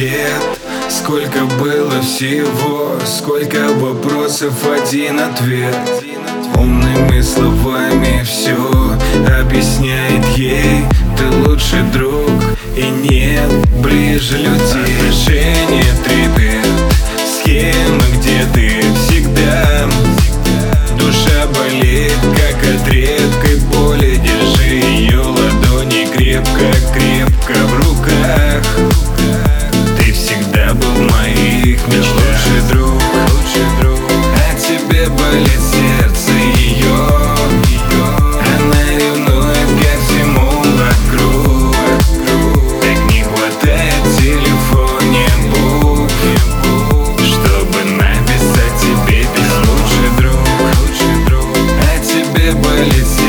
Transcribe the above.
лет. Сколько было всего, сколько вопросов, один ответ. Умными словами все объясняет ей. Ты лучший друг и нет ближе людей. Отношения трепет, схемы, где ты всегда. Душа болит, как от редкой боли. Держи ее ладони крепко-крепко в руках. Ты всегда был в моих мечтах. Лучший друг, а тебе болит сердце ее. Она ревнует ко всему вокруг. Так не хватает в телефоне букв, чтобы написать тебе письмо. Лучший друг, а тебе болит сердце.